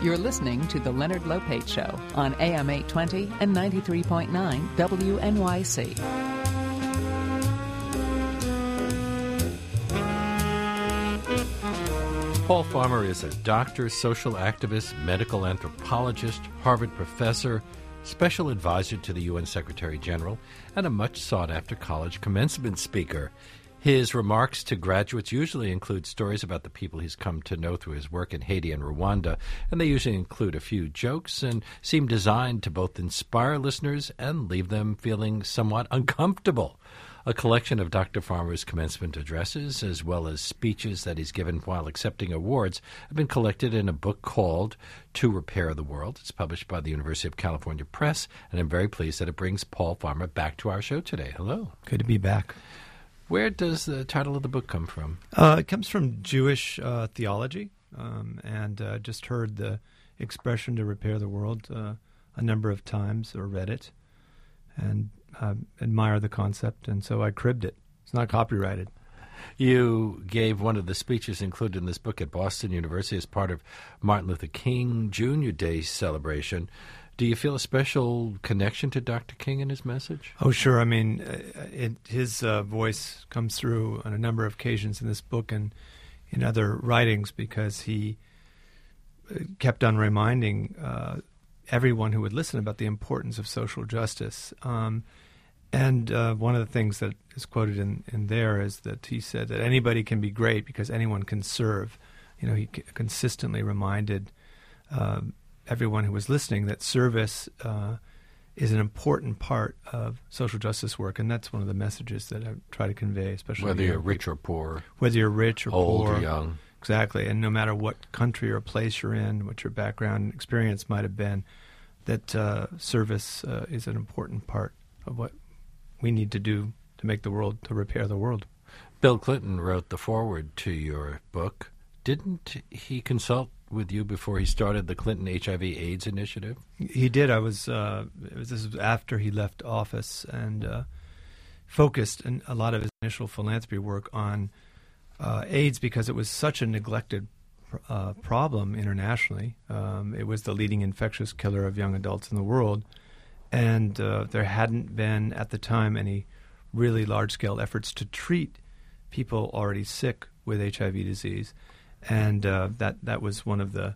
You're listening to The Leonard Lopate Show on AM 820 and 93.9 WNYC. Paul Farmer is a doctor, social activist, medical anthropologist, Harvard professor, special advisor to the UN Secretary General, and a much sought-after college commencement speaker. His remarks to graduates usually include stories about the people he's come to know through his work in Haiti and Rwanda, and they usually include a few jokes and seem designed to both inspire listeners and leave them feeling somewhat uncomfortable. A collection of Dr. Farmer's commencement addresses, as well as speeches that he's given while accepting awards, have been collected in a book called To Repair the World. It's published by the University of California Press, and I'm very pleased that it brings Paul Farmer back to our show today. Hello. Good to be back. Where does the title of the book come from? It comes from Jewish theology, and just heard the expression to repair the world a number of times, or read it, and admire the concept, and so I cribbed it. It's not copyrighted. You gave one of the speeches included in this book at Boston University as part of Martin Luther King Jr. Day celebration. Do you feel a special connection to Dr. King and his message? Oh, sure. I mean, his voice comes through on a number of occasions in this book and in other writings, because he kept on reminding everyone who would listen about the importance of social justice. And one of the things that is quoted in there is that he said that anybody can be great because anyone can serve. You know, he consistently reminded everyone who was listening that service is an important part of social justice work, and that's one of the messages that I try to convey, especially whether you're rich or poor, whether you're rich or old poor, or young. Exactly, and no matter what country or place you're in, what your background and experience might have been, that service is an important part of what we need to do to make the world, to repair the world. Bill Clinton wrote the foreword to your book. Didn't he consult with you before he started the Clinton HIV/AIDS initiative? He did. This was after he left office, and focused a lot of his initial philanthropy work on AIDS, because it was such a neglected problem internationally. It was the leading infectious killer of young adults in the world, and there hadn't been at the time any really large-scale efforts to treat people already sick with HIV disease. And that was one of the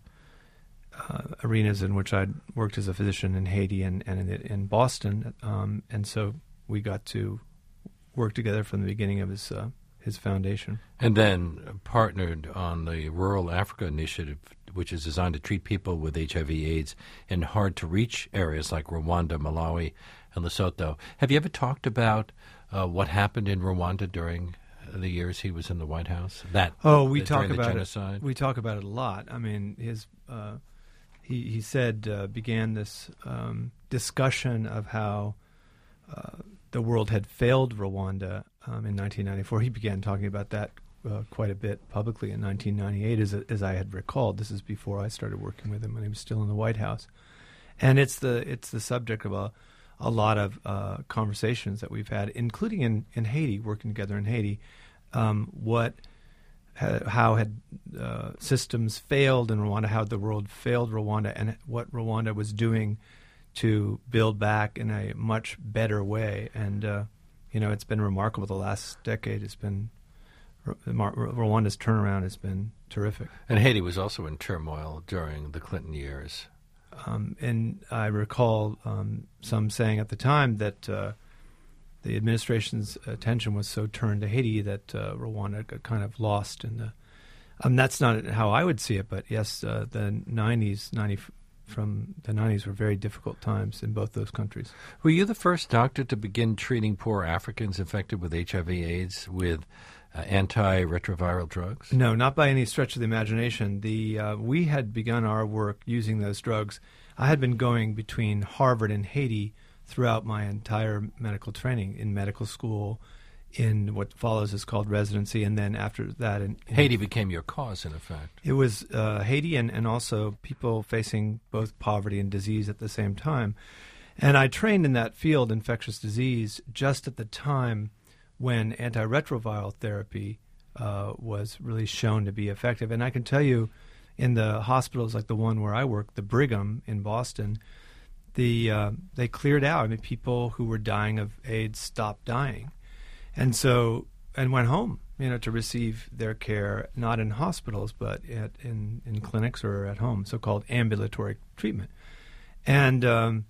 arenas in which I'd worked as a physician in Haiti and in Boston. And so we got to work together from the beginning of his foundation. And then partnered on the Rural Africa Initiative, which is designed to treat people with HIV/AIDS in hard-to-reach areas like Rwanda, Malawi, and Lesotho. Have you ever talked about what happened in Rwanda during the years he was in the White House? We talk about genocide. We talk about it a lot. I mean, he said began this discussion of how the world had failed Rwanda in 1994. He began talking about that quite a bit publicly in 1998, as I had recalled. This is before I started working with him when he was still in the White House, and it's the subject of a lot of conversations that we've had, including in Haiti, working together in Haiti. How had systems failed in Rwanda, how the world failed Rwanda, and what Rwanda was doing to build back in a much better way. And it's been remarkable. The last decade has been Rwanda's turnaround has been terrific. And Haiti was also in turmoil during the Clinton years. And I recall some saying at the time that the administration's attention was so turned to Haiti that Rwanda got kind of lost in the. That's not how I would see it, but yes, the 90s were very difficult times in both those countries. Were you the first doctor to begin treating poor Africans infected with HIV/AIDS with antiretroviral drugs? No, not by any stretch of the imagination. We had begun our work using those drugs. I had been going between Harvard and Haiti throughout my entire medical training, in medical school, in what follows is called residency, and then after that... Haiti became your cause, in effect. It was Haiti and also people facing both poverty and disease at the same time. And I trained in that field, infectious disease, just at the time when antiretroviral therapy was really shown to be effective. And I can tell you, in the hospitals like the one where I work, the Brigham in Boston, they cleared out. I mean, people who were dying of AIDS stopped dying, and went home, to receive their care, not in hospitals, but in clinics or at home, so-called ambulatory treatment. And,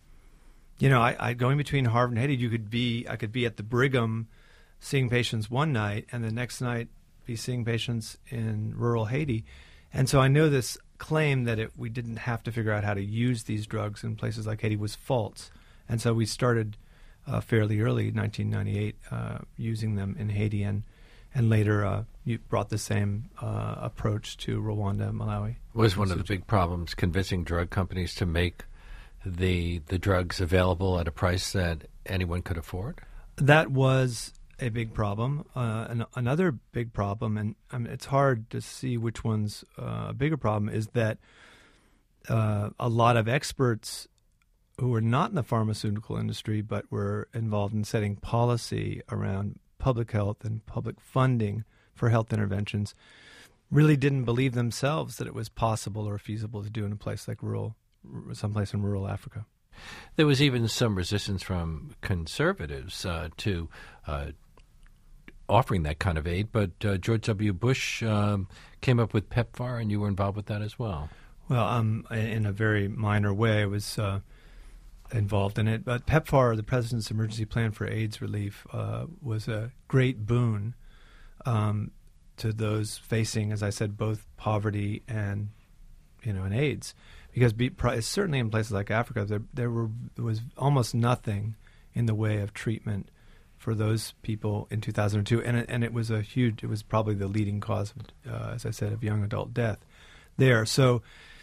I going between Harvard and Haiti, I could be at the Brigham seeing patients one night and the next night be seeing patients in rural Haiti. And so I know this claim that we didn't have to figure out how to use these drugs in places like Haiti was false. And so we started fairly early, 1998, using them in Haiti, and later you brought the same approach to Rwanda and Malawi. Was one of the big problems convincing drug companies to make the drugs available at a price that anyone could afford? That was a big problem. Another big problem, and it's hard to see which one's a bigger problem, is that a lot of experts who were not in the pharmaceutical industry but were involved in setting policy around public health and public funding for health interventions really didn't believe themselves that it was possible or feasible to do in a place like someplace in rural Africa. There was even some resistance from conservatives to offering that kind of aid, but George W. Bush came up with PEPFAR, and you were involved with that as well. Well, in a very minor way, I was involved in it. But PEPFAR, the President's Emergency Plan for AIDS Relief, was a great boon to those facing, as I said, both poverty and AIDS. Because certainly in places like Africa, there was almost nothing in the way of treatment for those people in 2002, and it was it was probably the leading cause of, as I said, of young adult death there. So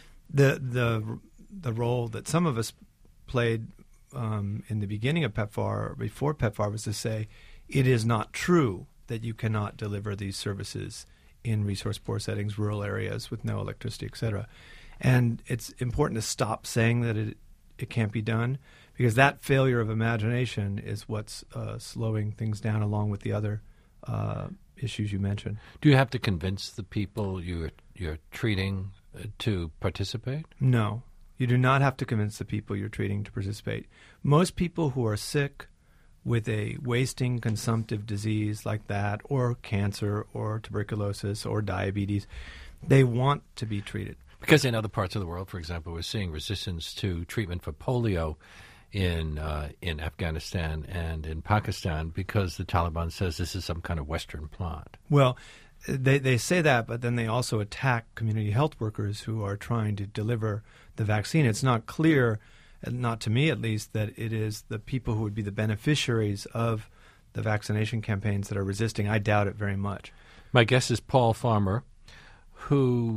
the role that some of us played in the beginning of PEPFAR, or before PEPFAR, was to say it is not true that you cannot deliver these services in resource-poor settings, rural areas with no electricity, et cetera. And it's important to stop saying that it can't be done, because that failure of imagination is what's slowing things down, along with the other issues you mentioned. Do you have to convince the people you're treating to participate? No, you do not have to convince the people you're treating to participate. Most people who are sick with a wasting consumptive disease like that, or cancer, or tuberculosis, or diabetes, they want to be treated. Because in other parts of the world, for example, we're seeing resistance to treatment for polio in Afghanistan and in Pakistan because the Taliban says this is some kind of Western plot. Well, they say that, but then they also attack community health workers who are trying to deliver the vaccine. It's not clear, not to me at least, that it is the people who would be the beneficiaries of the vaccination campaigns that are resisting. I doubt it very much. My guest is Paul Farmer, who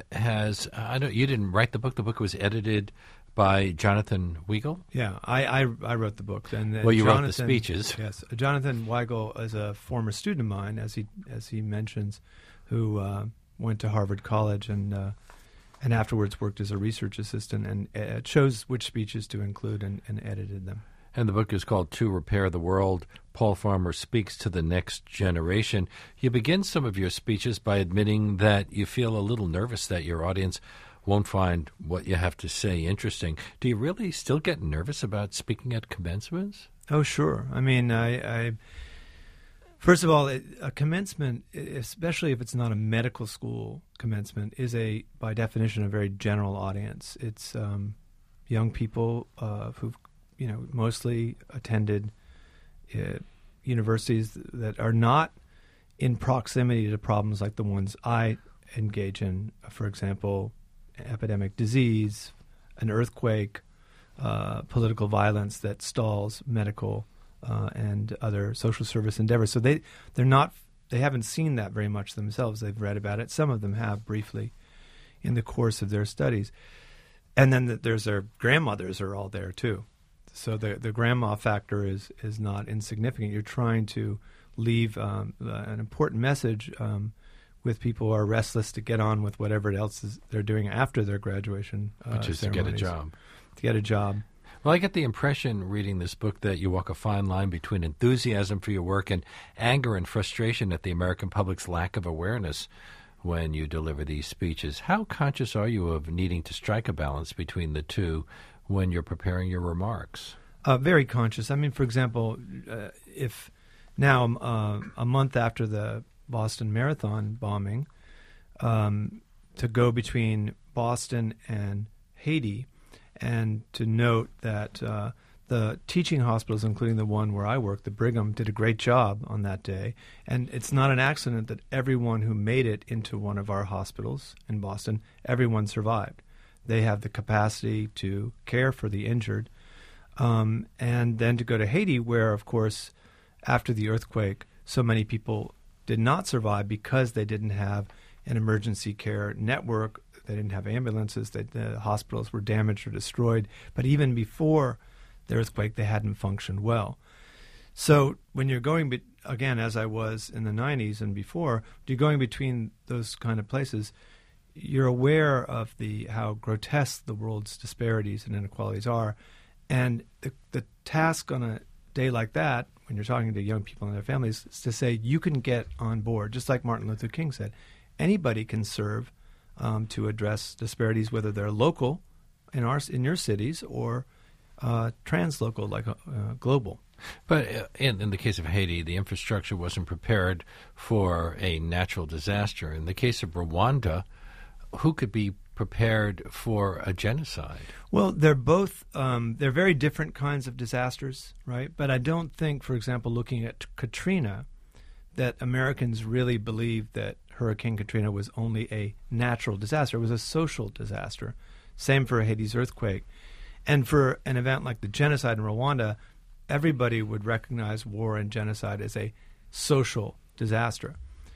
you didn't write the book. The book was edited by Jonathan Weigel. Yeah, I wrote the book. And you wrote the speeches. Yes, Jonathan Weigel is a former student of mine, as he mentions, who went to Harvard College and afterwards worked as a research assistant and chose which speeches to include and edited them. And the book is called To Repair the World. Paul Farmer Speaks to the Next Generation. You begin some of your speeches by admitting that you feel a little nervous that your audience won't find what you have to say interesting. Do you really still get nervous about speaking at commencements? Oh, sure. I mean, I first of all, a commencement, especially if it's not a medical school commencement, is by definition, a very general audience. It's young people who've mostly attended universities that are not in proximity to problems like the ones I engage in. For example, epidemic disease, an earthquake, political violence that stalls medical and other social service endeavors. So they haven't seen that very much themselves. They've read about it. Some of them have briefly in the course of their studies. And then there's their grandmothers are all there too. So the grandma factor is not insignificant. You're trying to leave an important message with people who are restless to get on with whatever else they're doing after their graduation which is to get a job. To get a job. Well, I get the impression reading this book that you walk a fine line between enthusiasm for your work and anger and frustration at the American public's lack of awareness. when you deliver these speeches. How conscious are you of needing to strike a balance between the two when you're preparing your remarks? Very conscious. I mean, for example, if now a month after the Boston Marathon bombing, to go between Boston and Haiti, and to note that the teaching hospitals, including the one where I work, the Brigham, did a great job on that day. And it's not an accident that everyone who made it into one of our hospitals in Boston, everyone survived. They have the capacity to care for the injured. And then to go to Haiti, where, of course, after the earthquake, so many people did not survive because they didn't have an emergency care network. They didn't have ambulances. The hospitals were damaged or destroyed. But even before the earthquake, they hadn't functioned well. So when you're going, again, as I was in the 90s and before, you're going between those kind of places, you're aware of how grotesque the world's disparities and inequalities are. And the task on a day like that, when you're talking to young people and their families, is to say you can get on board, just like Martin Luther King said. Anybody can serve to address disparities, whether they're local in your cities or translocal, like global. But in the case of Haiti, the infrastructure wasn't prepared for a natural disaster. In the case of Rwanda, who could be prepared for a genocide? Well, they're both they're very different kinds of disasters, right? But I don't think, for example, looking at Katrina, that Americans really believed that Hurricane Katrina was only a natural disaster. It was a social disaster. Same for Haiti's earthquake. And for an event like the genocide in Rwanda, everybody would recognize war and genocide as a social disaster.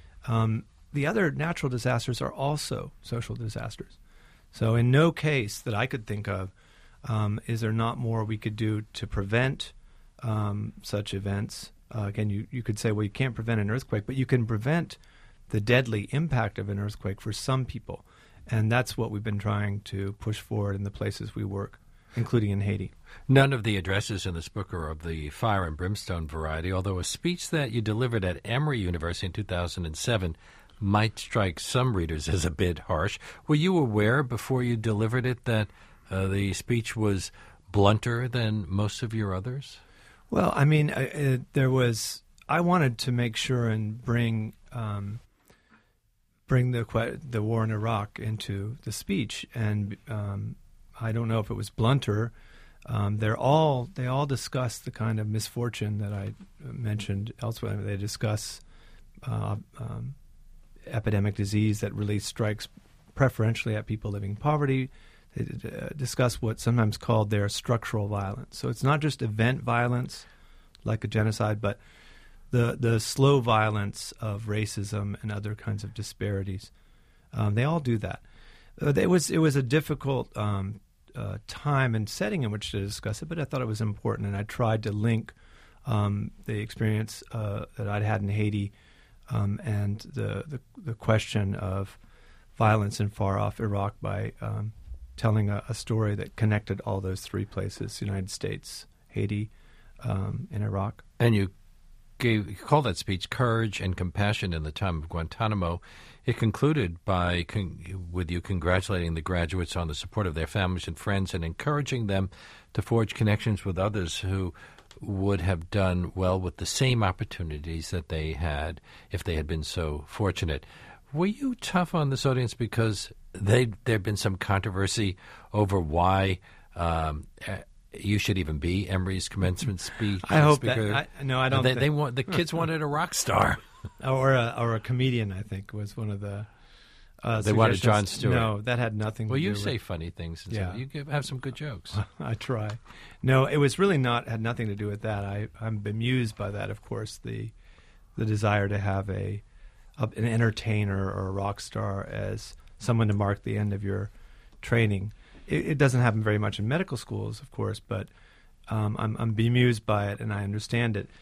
The other natural disasters are also social disasters. So in no case that I could think of is there not more we could do to prevent such events. Again, you could say, well, you can't prevent an earthquake, but you can prevent the deadly impact of an earthquake for some people. And that's what we've been trying to push forward in the places we work, including in Haiti. None of the addresses in this book are of the fire and brimstone variety, although a speech that you delivered at Emory University in 2007 might strike some readers as a bit harsh. Were you aware before you delivered it that the speech was blunter than most of your others? Well, I mean, I wanted to make sure and bring the war in Iraq into the speech, and I don't know if it was blunter. They all discuss the kind of misfortune that I mentioned elsewhere. They discuss epidemic disease that really strikes preferentially at people living in poverty. They discuss what's sometimes called their structural violence. So it's not just event violence like a genocide, but the slow violence of racism and other kinds of disparities. They all do that. It was a difficult time and setting in which to discuss it, but I thought it was important, and I tried to link the experience that I'd had in Haiti and the question of violence in far-off Iraq by telling a story that connected all those three places, the United States, Haiti, and Iraq. And you called that speech Courage and Compassion in the Time of Guantanamo. It concluded with you congratulating the graduates on the support of their families and friends and encouraging them to forge connections with others who would have done well with the same opportunities that they had if they had been so fortunate. Were you tough on this audience because there had been some controversy over why you should even be Emory's commencement speech? I hope speaker? that. I don't. The kids wanted a rock star. Or a comedian, I think, was one of the they wanted Jon Stewart. No, that had nothing to do with it. Well, you say funny things. And yeah. You have some good jokes. I try. No, it was really had nothing to do with that. I'm bemused by that, of course, the desire to have an entertainer or a rock star as someone to mark the end of your training. It doesn't happen very much in medical schools, of course, but I'm bemused by it, and I understand it.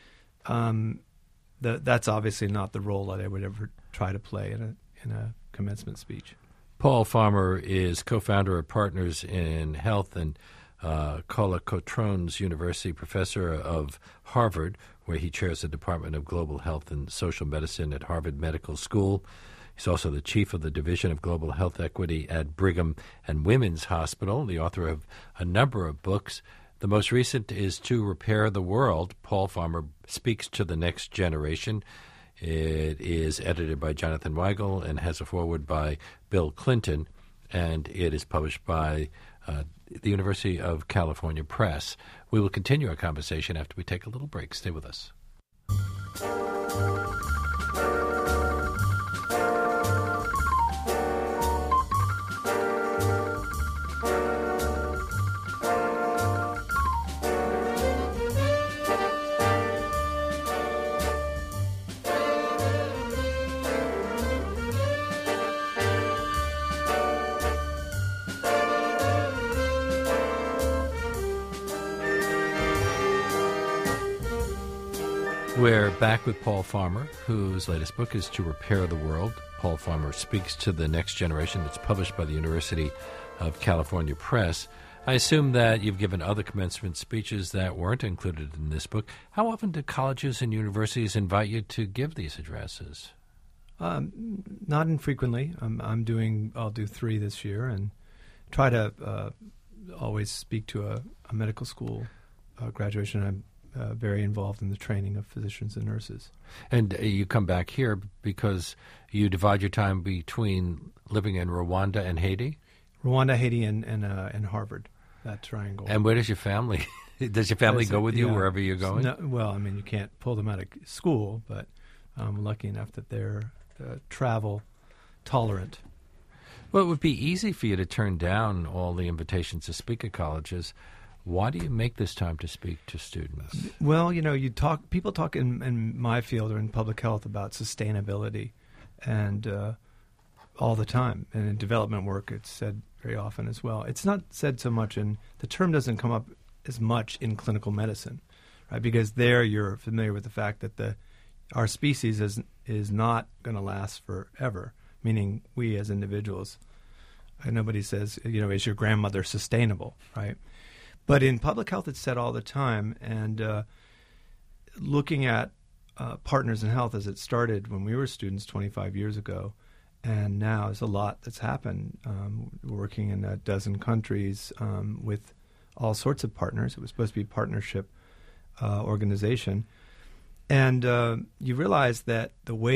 That's obviously not the role that I would ever try to play in a commencement speech. Paul Farmer is co-founder of Partners in Health and Collacotrones University professor of Harvard, where he chairs the Department of Global Health and Social Medicine at Harvard Medical School. He's also the chief of the Division of Global Health Equity at Brigham and Women's Hospital, the author of a number of books. The most recent is To Repair the World. Paul Farmer Speaks to the Next Generation. It is edited by Jonathan Weigel and has a foreword by Bill Clinton, and it is published by the University of California Press. We will continue our conversation after we take a little break. Stay with us. We're back with Paul Farmer, whose latest book is To Repair the World. Paul Farmer Speaks to the Next Generation. That's published by the University of California Press. I assume that you've given other commencement speeches that weren't included in this book. How often do colleges and universities invite you to give these addresses? Not infrequently. I'll do 3 this year, and try to always speak to a medical school graduation. I'm very involved in the training of physicians and nurses. And you come back here because you divide your time between living in Rwanda and Haiti? Rwanda, Haiti, and Harvard, that triangle. And where does your family go with you wherever you're going? No, well, I mean, you can't pull them out of school, but I'm lucky enough that they're travel tolerant. Well, it would be easy for you to turn down all the invitations to speak at colleges. Why do you make this time to speak to students? Well, people talk in my field or in public health about sustainability, and all the time. And in development work, it's said very often as well. It's not said so much the term doesn't come up as much in clinical medicine, right? Because there you're familiar with the fact that our species is not going to last forever, meaning we as individuals. Nobody says, is your grandmother sustainable, right? But in public health, it's said all the time, and looking at Partners in Health as it started when we were students 25 years ago, and now there's a lot that's happened. We're working in a dozen countries with all sorts of partners. It was supposed to be a partnership organization. And you realize that the way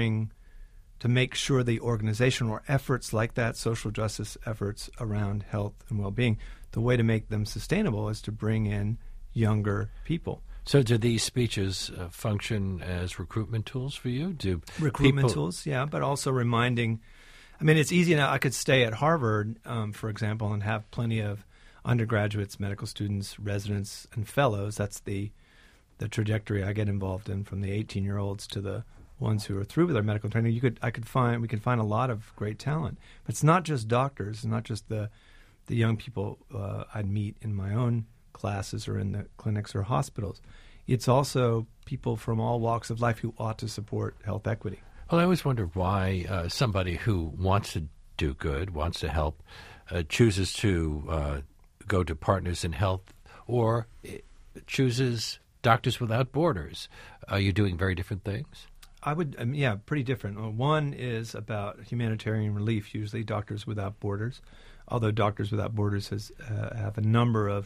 to make sure the organizational efforts like that, social justice efforts around health and well-being, the way to make them sustainable is to bring in younger people. So do these speeches function as recruitment tools for you? Tools, yeah, but also reminding. I mean, it's easy now. I could stay at Harvard, for example, and have plenty of undergraduates, medical students, residents, and fellows. That's the trajectory I get involved in, from the 18-year-olds to the ones who are through with their medical training. We could find a lot of great talent. But it's not just doctors. It's not just the young people I'd meet in my own classes or in the clinics or hospitals. It's also people from all walks of life who ought to support health equity. Well, I always wonder why somebody who wants to do good, wants to help, chooses to go to Partners in Health or chooses Doctors Without Borders. Are you doing very different things? Pretty different. One is about humanitarian relief, usually Doctors Without Borders, although Doctors Without Borders have a number of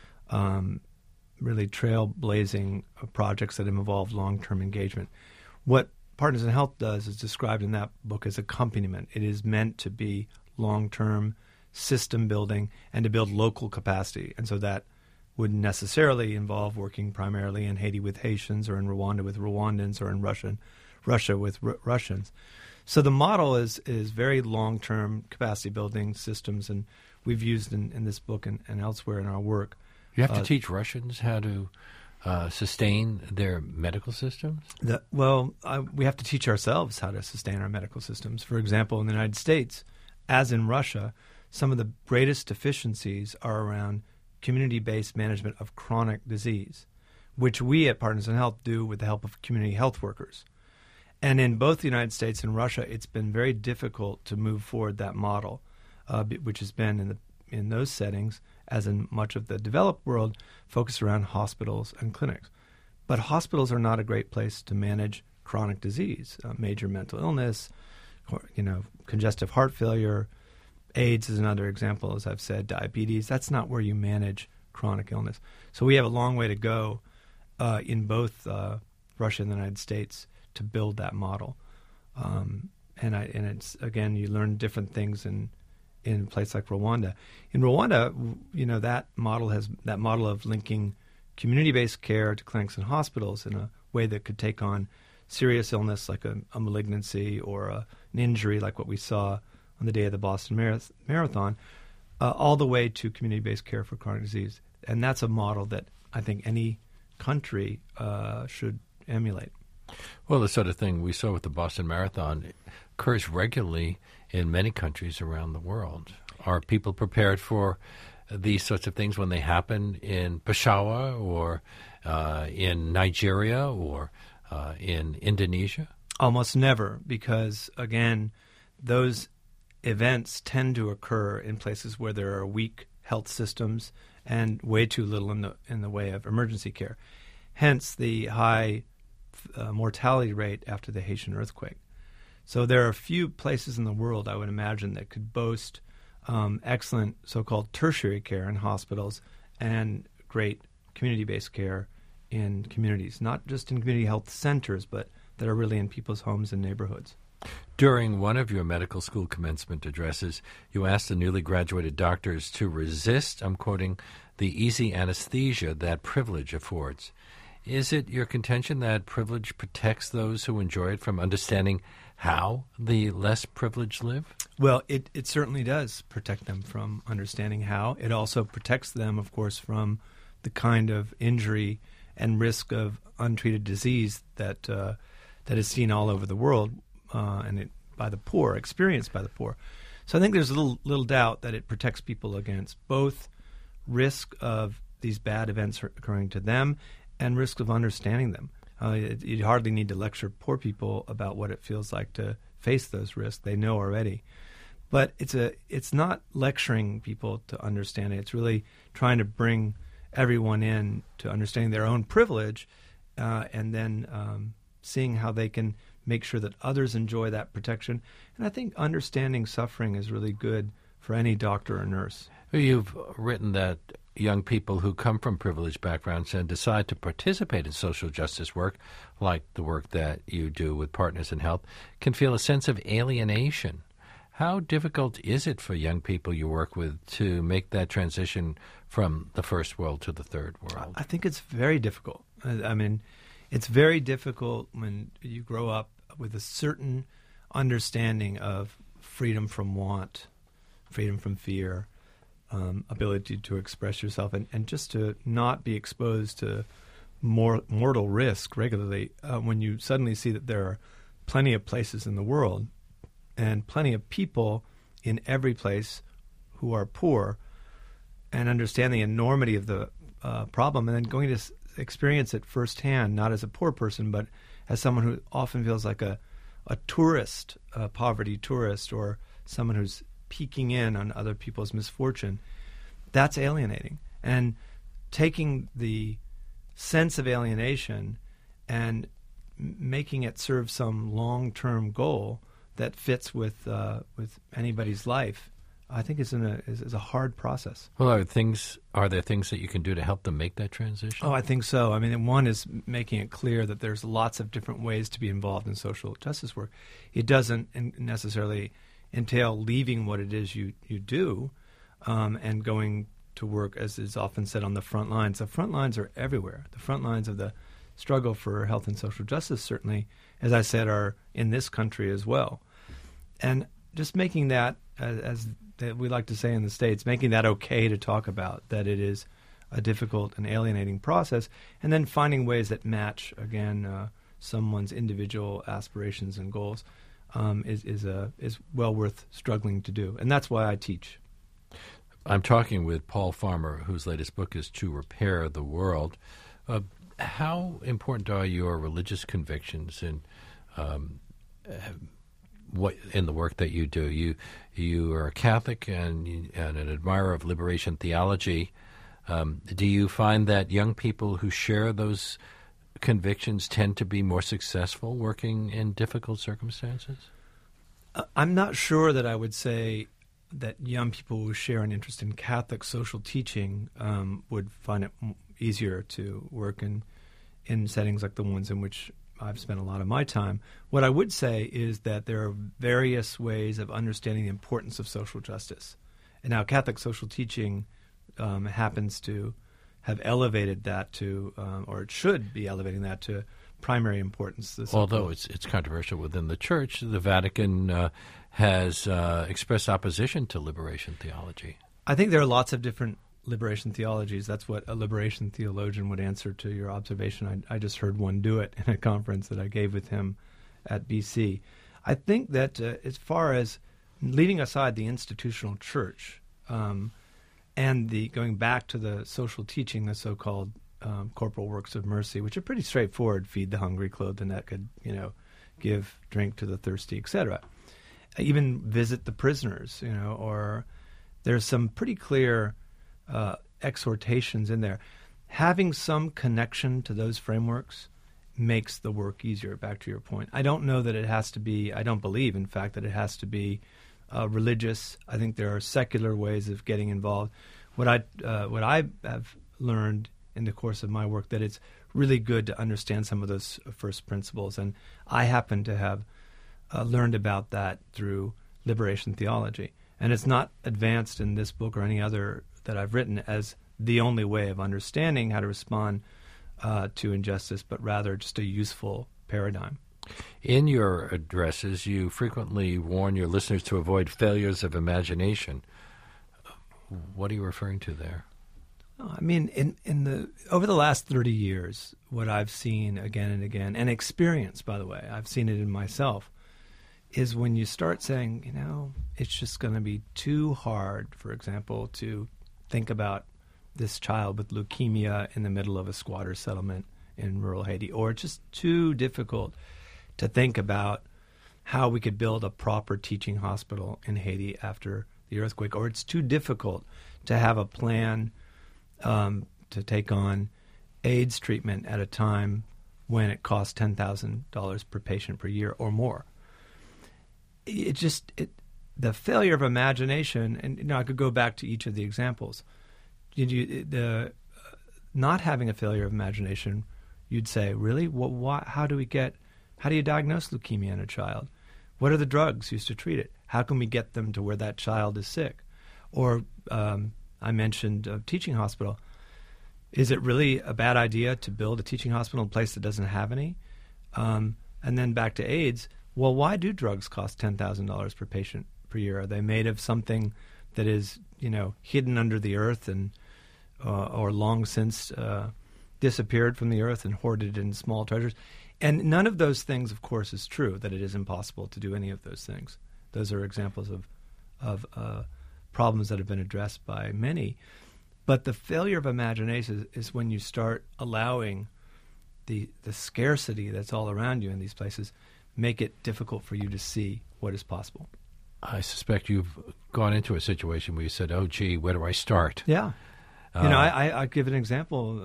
really trailblazing projects that involve long-term engagement. What Partners in Health does is described in that book as accompaniment. It is meant to be long-term system building and to build local capacity. And so that wouldn't necessarily involve working primarily in Haiti with Haitians or in Rwanda with Rwandans or in Russia with Russians. So the model is very long-term capacity building systems, and we've used in this book and elsewhere in our work. You have to teach Russians how to sustain their medical systems? We have to teach ourselves how to sustain our medical systems. For example, in the United States, as in Russia, some of the greatest deficiencies are around community-based management of chronic disease, which we at Partners in Health do with the help of community health workers. And in both the United States and Russia, it's been very difficult to move forward that model, which has been in those settings, as in much of the developed world, focused around hospitals and clinics. But hospitals are not a great place to manage chronic disease, major mental illness, congestive heart failure. AIDS is another example, as I've said, diabetes. That's not where you manage chronic illness. So we have a long way to go in both Russia and the United States to build that model. And it's, again, you learn different things in a place like Rwanda. In Rwanda, that model of linking community-based care to clinics and hospitals in a way that could take on serious illness like a malignancy or an injury like what we saw on the day of the Boston Marathon, all the way to community-based care for chronic disease. And that's a model that I think any country should emulate. Well, the sort of thing we saw with the Boston Marathon occurs regularly in many countries around the world. Are people prepared for these sorts of things when they happen in Peshawar or in Nigeria or in Indonesia? Almost never, because, again, those events tend to occur in places where there are weak health systems and way too little in the way of emergency care. Hence the high mortality rate after the Haitian earthquake. So there are a few places in the world, I would imagine, that could boast excellent so-called tertiary care in hospitals and great community-based care in communities, not just in community health centers, but that are really in people's homes and neighborhoods. During one of your medical school commencement addresses, you asked the newly graduated doctors to resist, I'm quoting, the easy anesthesia that privilege affords. Is it your contention that privilege protects those who enjoy it from understanding how the less privileged live? Well, it certainly does protect them from understanding how. It also protects them, of course, from the kind of injury and risk of untreated disease that is seen all over the world by the poor, experienced by the poor. So I think there's little doubt that it protects people against both risk of these bad events occurring to them and risk of understanding them. You hardly need to lecture poor people about what it feels like to face those risks. They know already. But it's not lecturing people to understand it. It's really trying to bring everyone in to understanding their own privilege and then seeing how they can make sure that others enjoy that protection. And I think understanding suffering is really good for any doctor or nurse. You've written that young people who come from privileged backgrounds and decide to participate in social justice work, like the work that you do with Partners in Health, can feel a sense of alienation. How difficult is it for young people you work with to make that transition from the first world to the third world? I think it's very difficult. I mean, it's very difficult when you grow up with a certain understanding of freedom from want, freedom from fear, ability to express yourself, and just to not be exposed to mortal risk regularly when you suddenly see that there are plenty of places in the world and plenty of people in every place who are poor, and understand the enormity of the problem, and then going to experience it firsthand, not as a poor person, but as someone who often feels like a tourist, a poverty tourist, or someone who's peeking in on other people's misfortune. That's alienating. And taking the sense of alienation and making it serve some long-term goal that fits with anybody's life, I think is a hard process. Well, are there things that you can do to help them make that transition? Oh, I think so. I mean, one is making it clear that there's lots of different ways to be involved in social justice work. It doesn't necessarily entail leaving what it is you do and going to work, as is often said, on the front lines. The front lines are everywhere. The front lines of the struggle for health and social justice, certainly, as I said, are in this country as well. And just making that, as we like to say in the States, making that okay to talk about, that it is a difficult and alienating process, and then finding ways that match, again, someone's individual aspirations and goals is well worth struggling to do. And that's why I teach. I'm talking with Paul Farmer, whose latest book is To Repair the World. How important are your religious convictions in in the work that you do? You are a Catholic and an admirer of liberation theology. Do you find that young people who share those convictions tend to be more successful working in difficult circumstances? I'm not sure that I would say that young people who share an interest in Catholic social teaching would find it easier to work in settings like the ones in which I've spent a lot of my time. What I would say is that there are various ways of understanding the importance of social justice. And now Catholic social teaching happens to have elevated that to, or it should be elevating that to primary importance. Although it's controversial within the Church, the Vatican has expressed opposition to liberation theology. I think there are lots of different liberation theologies. That's what a liberation theologian would answer to your observation. I just heard one do it in a conference that I gave with him at BC. I think that as far as leaving aside the institutional church and the going back to the social teaching, the so-called corporal works of mercy, which are pretty straightforward: feed the hungry, clothe the naked, give drink to the thirsty, etc. Even visit the prisoners, or there's some pretty clear exhortations in there. Having some connection to those frameworks makes the work easier, back to your point. I don't know that it has to be, I don't believe, in fact, that it has to be religious. I think there are secular ways of getting involved. What I have learned in the course of my work, that it's really good to understand some of those first principles, and I happen to have learned about that through liberation theology. And it's not advanced in this book or any other that I've written as the only way of understanding how to respond to injustice, but rather just a useful paradigm. In your addresses, you frequently warn your listeners to avoid failures of imagination. What are you referring to there? I mean, over the last 30 years, what I've seen again and again, and experienced, by the way, I've seen it in myself, is when you start saying, it's just going to be too hard, for example, to think about this child with leukemia in the middle of a squatter settlement in rural Haiti, or it's just too difficult to think about how we could build a proper teaching hospital in Haiti after the earthquake, or it's too difficult to have a plan to take on AIDS treatment at a time when it costs $10,000 per patient per year or more. The failure of imagination, and I could go back to each of the examples. Not having a failure of imagination, you'd say, really? How do you diagnose leukemia in a child? What are the drugs used to treat it? How can we get them to where that child is sick? Or I mentioned a teaching hospital. Is it really a bad idea to build a teaching hospital in a place that doesn't have any? And then back to AIDS. Well, why do drugs cost $10,000 per patient per year? Are they made of something that is, hidden under the earth and or long since disappeared from the earth and hoarded in small treasures? And none of those things, of course, is true, that it is impossible to do any of those things. Those are examples of problems that have been addressed by many. But the failure of imagination is when you start allowing the scarcity that's all around you in these places make it difficult for you to see what is possible. I suspect you've gone into a situation where you said, oh, gee, where do I start? Yeah. I give an example.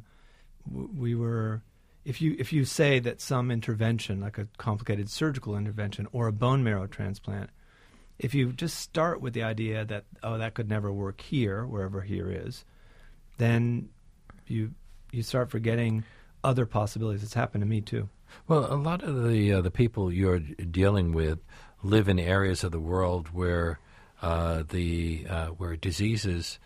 If you say that some intervention, like a complicated surgical intervention or a bone marrow transplant, if you just start with the idea that, that could never work here, wherever here is, then you start forgetting other possibilities. It's happened to me too. Well, a lot of the people you're dealing with live in areas of the world where where diseases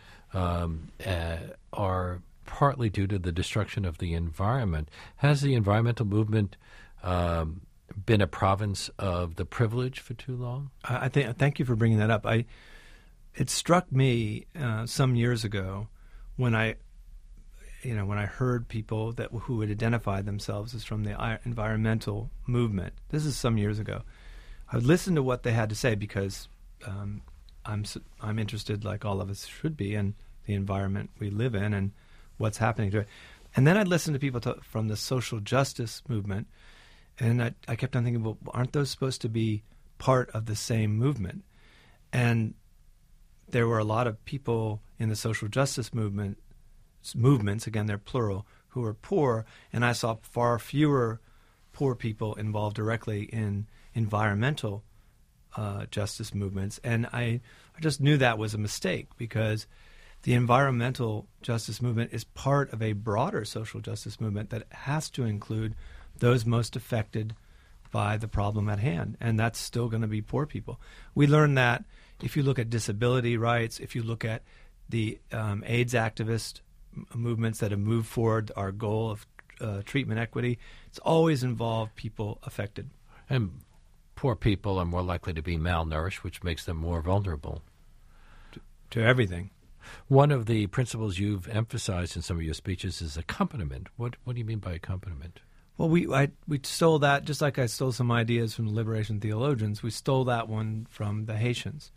are partly due to the destruction of the environment. Has the environmental movement been a province of the privileged for too long? Thank you for bringing that up. It struck me some years ago when I heard people who would identify themselves as from the environmental movement. This is some years ago. I would listen to what they had to say because I'm interested, like all of us should be, in the environment we live in and what's happening to it. And then I'd listen to people from the social justice movement, and I kept on thinking, well, aren't those supposed to be part of the same movement? And there were a lot of people in the social justice movements, again, they're plural, who were poor, and I saw far fewer poor people involved directly in environmental justice movements. And I just knew that was a mistake, because the environmental justice movement is part of a broader social justice movement that has to include those most affected by the problem at hand, and that's still going to be poor people. We learned that if you look at disability rights, if you look at the AIDS activist movements that have moved forward our goal of treatment equity, it's always involved people affected. And poor people are more likely to be malnourished, which makes them more vulnerable to everything. One of the principles you've emphasized in some of your speeches is accompaniment. What do you mean by accompaniment? Well, we stole that, just like I stole some ideas from the liberation theologians. We stole that one from the Haitians.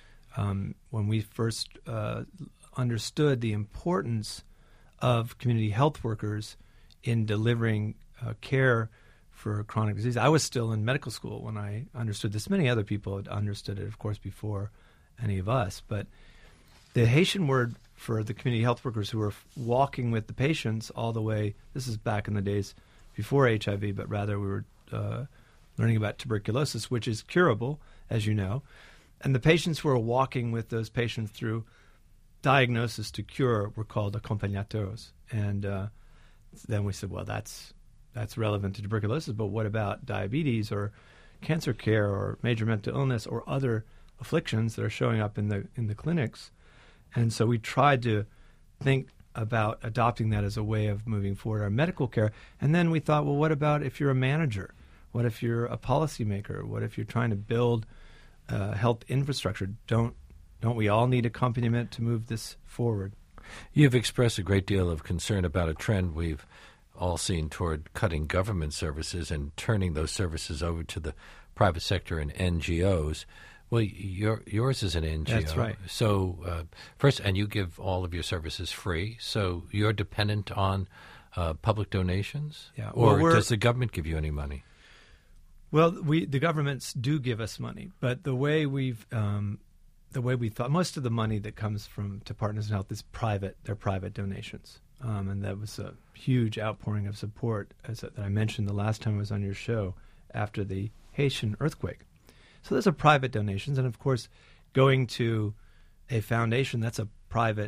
When we first understood the importance of community health workers in delivering care for chronic disease. I was still in medical school when I understood this. Many other people had understood it, of course, before any of us. But the Haitian word for the community health workers who were walking with the patients all the way, this is back in the days before HIV, but rather we were learning about tuberculosis, which is curable, as you know. And the patients who were walking with those patients through diagnosis to cure were called accompagnateurs. And then we said, well, that's relevant to tuberculosis, but what about diabetes or cancer care or major mental illness or other afflictions that are showing up in the clinics? And so we tried to think about adopting that as a way of moving forward our medical care. And then we thought, well, what about if you're a manager? What if you're a policymaker? What if you're trying to build health infrastructure? Don't we all need accompaniment to move this forward? You've expressed a great deal of concern about a trend we've all seen toward cutting government services and turning those services over to the private sector and NGOs. Well, yours is an NGO. That's right. So first, and you give all of your services free, so you're dependent on public donations? Yeah. Or does the government give you any money? Well, the governments do give us money, but the way we thought, most of the money that comes to Partners in Health is private. They're private donations. And that was a huge outpouring of support, that I mentioned the last time I was on your show, after the Haitian earthquake. So those are private donations. And, of course, going to a foundation, that's a private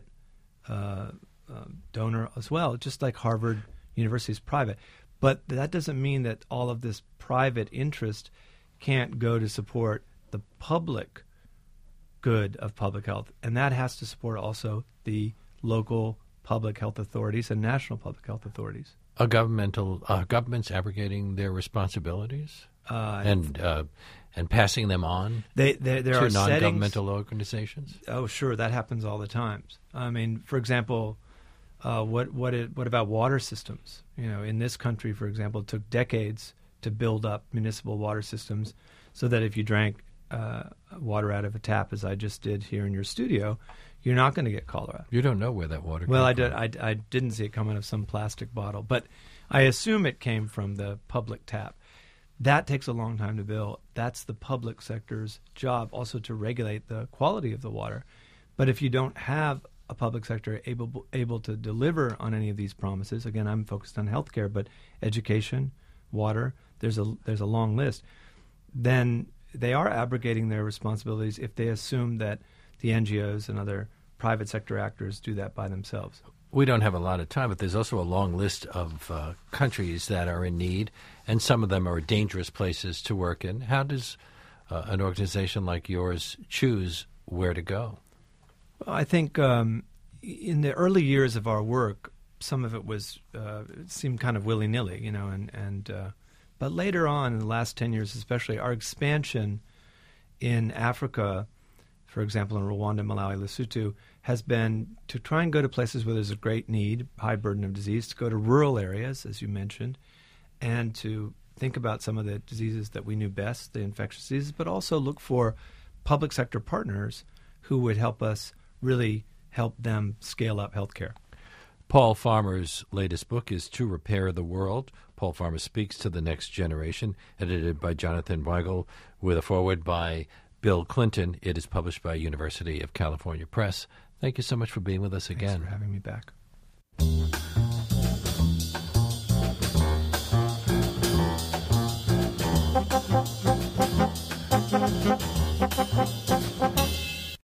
donor as well, just like Harvard University is private. But that doesn't mean that all of this private interest can't go to support the public good of public health. And that has to support also the local public health authorities and national public health authorities. Are governments abrogating their responsibilities and passing them on there to are non-governmental organizations? Oh, sure, that happens all the time. I mean, for example, what about water systems? You know, in this country, for example, it took decades to build up municipal water systems, so that if you drank water out of a tap, as I just did here in your studio, you're not going to get cholera. You don't know where that water came from. Well, I didn't see it come out of some plastic bottle, but I assume it came from the public tap. That takes a long time to build. That's the public sector's job, also to regulate the quality of the water. But if you don't have a public sector able to deliver on any of these promises, again, I'm focused on healthcare, but education, water, there's a long list, then they are abrogating their responsibilities if they assume that the NGOs and other private sector actors do that by themselves. We don't have a lot of time, but there's also a long list of countries that are in need, and some of them are dangerous places to work in. How does an organization like yours choose where to go? Well, I think in the early years of our work, some of it seemed kind of willy-nilly, you know, but later on, in the last 10 years especially, our expansion in Africa, for example, in Rwanda, Malawi, Lesotho, has been to try and go to places where there's a great need, high burden of disease, to go to rural areas, as you mentioned, and to think about some of the diseases that we knew best, the infectious diseases, but also look for public sector partners who would help us really help them scale up healthcare. Paul Farmer's latest book is To Repair the World. Paul Farmer Speaks to the Next Generation, edited by Jonathan Weigel, with a foreword by Bill Clinton. It is published by University of California Press. Thank you so much for being with us again. Thanks for having me back.